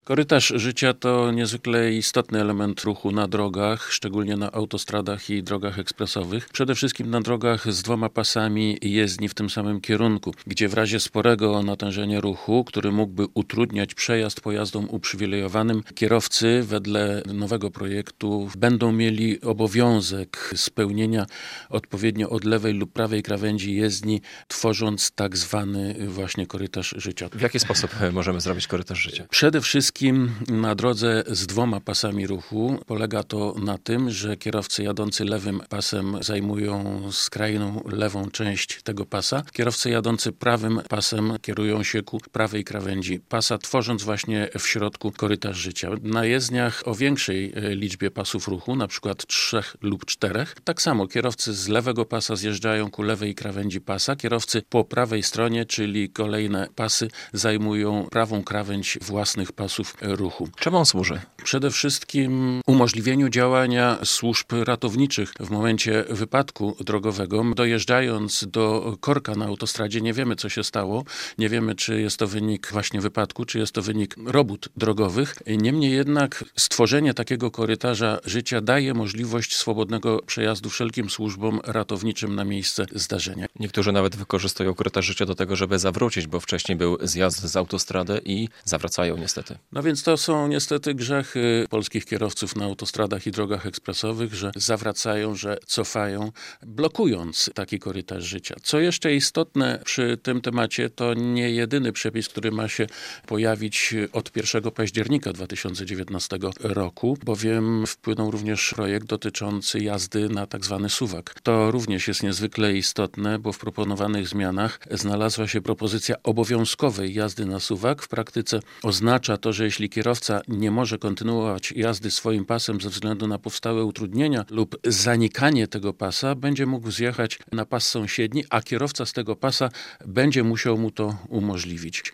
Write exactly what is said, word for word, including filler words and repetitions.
Korytarz życia to niezwykle istotny element ruchu na drogach, szczególnie na autostradach i drogach ekspresowych. Przede wszystkim na drogach z dwoma pasami jezdni w tym samym kierunku, gdzie w razie sporego natężenia ruchu, który mógłby utrudniać przejazd pojazdom uprzywilejowanym, kierowcy wedle nowego projektu będą mieli obowiązek spełnienia odpowiednio od lewej lub prawej krawędzi jezdni, tworząc tak zwany właśnie korytarz życia. W jaki sposób możemy zrobić korytarz życia? Przede wszystkim na drodze z dwoma pasami ruchu polega to na tym, że kierowcy jadący lewym pasem zajmują skrajną lewą część tego pasa. Kierowcy jadący prawym pasem kierują się ku prawej krawędzi pasa, tworząc właśnie w środku korytarz życia. Na jezdniach o większej liczbie pasów ruchu, na przykład trzech lub czterech, tak samo kierowcy z lewego pasa zjeżdżają ku lewej krawędzi pasa. Kierowcy po prawej stronie, czyli kolejne pasy, zajmują prawą krawędź własnych pasów ruchu. Czemu on służy? Przede wszystkim umożliwieniu działania służb ratowniczych w momencie wypadku drogowego. Dojeżdżając do korka na autostradzie nie wiemy, co się stało. Nie wiemy, czy jest to wynik właśnie wypadku, czy jest to wynik robót drogowych. Niemniej jednak stworzenie takiego korytarza życia daje możliwość swobodnego przejazdu wszelkim służbom ratowniczym na miejsce zdarzenia. Niektórzy nawet wykorzystują korytarz życia do tego, żeby zawrócić, bo wcześniej był zjazd z autostrady i zawracają niestety. No więc to są niestety grzechy polskich kierowców na autostradach i drogach ekspresowych, że zawracają, że cofają, blokując taki korytarz życia. Co jeszcze istotne przy tym temacie, to nie jedyny przepis, który ma się pojawić od pierwszego października dwa tysiące dziewiętnastego roku, bowiem wpłynął również projekt dotyczący jazdy na tak zwany suwak. To również jest niezwykle istotne, bo w proponowanych zmianach znalazła się propozycja obowiązkowej jazdy na suwak. W praktyce oznacza to, że jeśli kierowca nie może kontynuować jazdy swoim pasem ze względu na powstałe utrudnienia lub zanikanie tego pasa, będzie mógł zjechać na pas sąsiedni, a kierowca z tego pasa będzie musiał mu to umożliwić.